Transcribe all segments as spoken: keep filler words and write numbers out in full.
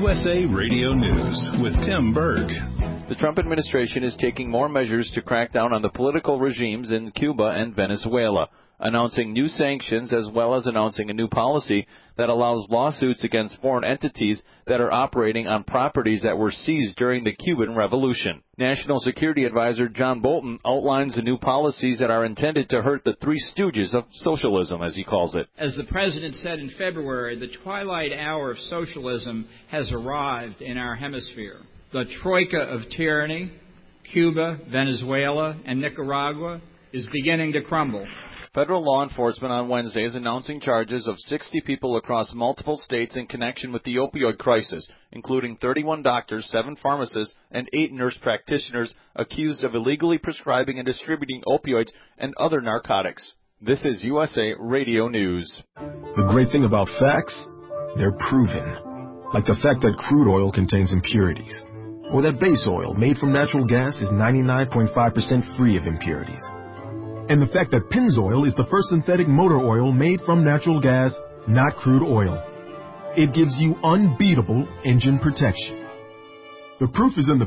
U S A Radio News with Tim Berg. The Trump administration is taking more measures to crack down on the political regimes in Cuba and Venezuela, announcing new sanctions as well as announcing a new policy that allows lawsuits against foreign entities that are operating on properties that were seized during the Cuban Revolution. National Security Advisor John Bolton outlines the new policies that are intended to hurt the three stooges of socialism, as he calls it. As the president said in February, the twilight hour of socialism has arrived in our hemisphere. The troika of tyranny, Cuba, Venezuela, and Nicaragua, is beginning to crumble. Federal law enforcement on Wednesday is announcing charges of sixty people across multiple states in connection with the opioid crisis, including thirty-one doctors, seven pharmacists, and eight nurse practitioners accused of illegally prescribing and distributing opioids and other narcotics. This is U S A Radio News. The great thing about facts, they're proven. Like the fact that crude oil contains impurities, or that base oil made from natural gas is ninety-nine point five percent free of impurities. And the fact that Pennzoil is the first synthetic motor oil made from natural gas, not crude oil. It gives you unbeatable engine protection. The proof is in the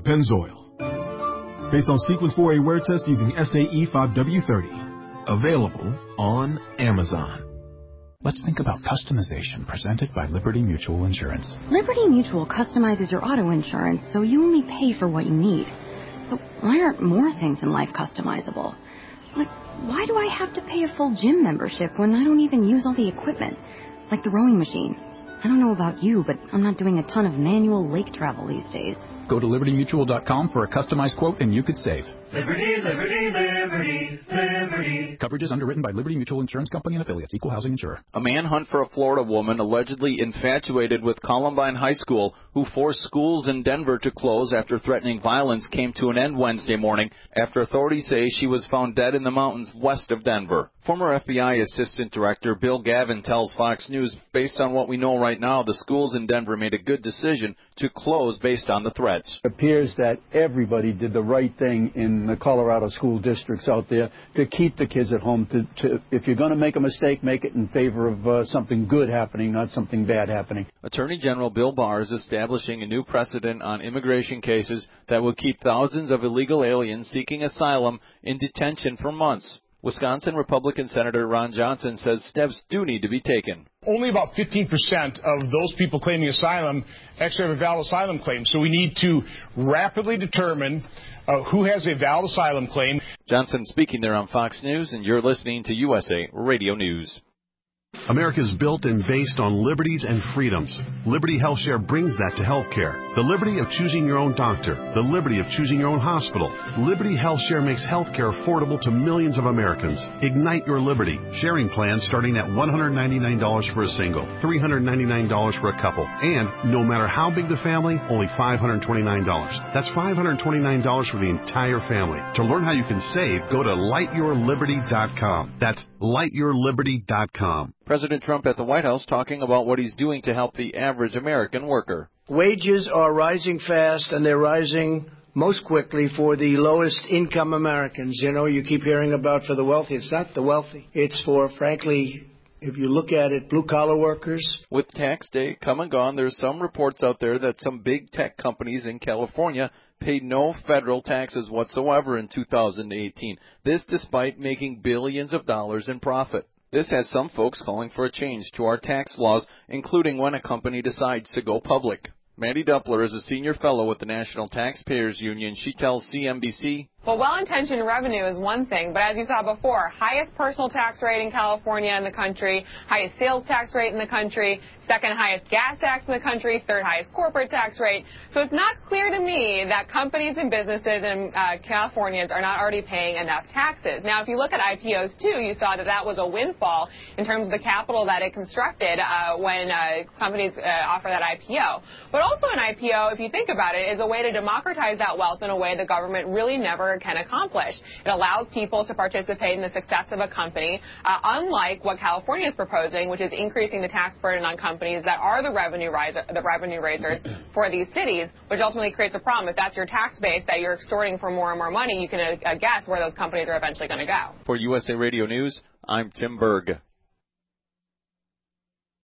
Pennzoil. Based on Sequence four A wear test using S A E five W thirty. Available on Amazon. Let's think about customization presented by Liberty Mutual Insurance. Liberty Mutual customizes your auto insurance so you only pay for what you need. So why aren't more things in life customizable? Like, why do I have to pay a full gym membership when I don't even use all the equipment? Like the rowing machine. I don't know about you, but I'm not doing a ton of manual lake travel these days. Go to liberty mutual dot com for a customized quote and you could save. Liberty, liberty, liberty, liberty. Coverage is underwritten by Liberty Mutual Insurance Company and affiliates. Equal housing insurer. A manhunt for a Florida woman allegedly infatuated with Columbine High School, who forced schools in Denver to close after threatening violence, came to an end Wednesday morning after authorities say she was found dead in the mountains west of Denver. Former F B I Assistant Director Bill Gavin tells Fox News, based on what we know right now, the schools in Denver made a good decision to close based on the threats. It appears that everybody did the right thing in the Colorado school districts out there to keep the kids at home. To, to if you're going to make a mistake, make it in favor of uh, something good happening, not something bad happening. Attorney General Bill Barr is establishing a new precedent on immigration cases that will keep thousands of illegal aliens seeking asylum in detention for months. Wisconsin Republican Senator Ron Johnson says steps do need to be taken. Only about fifteen percent of those people claiming asylum actually have a valid asylum claim. So we need to rapidly determine uh, who has a valid asylum claim. Johnson speaking there on Fox News, and you're listening to U S A Radio News. America's built and based on liberties and freedoms. Liberty HealthShare brings that to healthcare. The liberty of choosing your own doctor. The liberty of choosing your own hospital. Liberty HealthShare makes healthcare affordable to millions of Americans. Ignite your liberty. Sharing plans starting at one hundred ninety-nine dollars for a single, three hundred ninety-nine dollars for a couple, and no matter how big the family, only five hundred twenty-nine dollars. That's five hundred twenty-nine dollars for the entire family. To learn how you can save, go to light your liberty dot com. That's light your liberty dot com. President Trump at the White House talking about what he's doing to help the average American worker. Wages are rising fast, and they're rising most quickly for the lowest income Americans. You know, you keep hearing about for the wealthy. It's not the wealthy. It's for, frankly, if you look at it, blue-collar workers. With tax day come and gone, there's some reports out there that some big tech companies in California paid no federal taxes whatsoever in two thousand eighteen. This despite making billions of dollars in profit. This has some folks calling for a change to our tax laws, including when a company decides to go public. Mandy Doppler is a senior fellow with the National Taxpayers Union. She tells C N B C. Well, well-intentioned revenue is one thing, but as you saw before, highest personal tax rate in California in the country, highest sales tax rate in the country, second highest gas tax in the country, third highest corporate tax rate. So it's not clear to me that companies and businesses and uh, Californians are not already paying enough taxes. Now, if you look at I P Os, too, you saw that that was a windfall in terms of the capital that it constructed uh, when uh, companies uh, offer that I P O. But also an I P O, if you think about it, is a way to democratize that wealth in a way the government really never can accomplish. It allows people to participate in the success of a company, uh, unlike what California is proposing, which is increasing the tax burden on companies that are the revenue riser, the revenue raisers for these cities, which ultimately creates a problem. If that's your tax base that you're extorting for more and more money, you can uh, guess where those companies are eventually going to go. For U S A Radio News, I'm Tim Berg.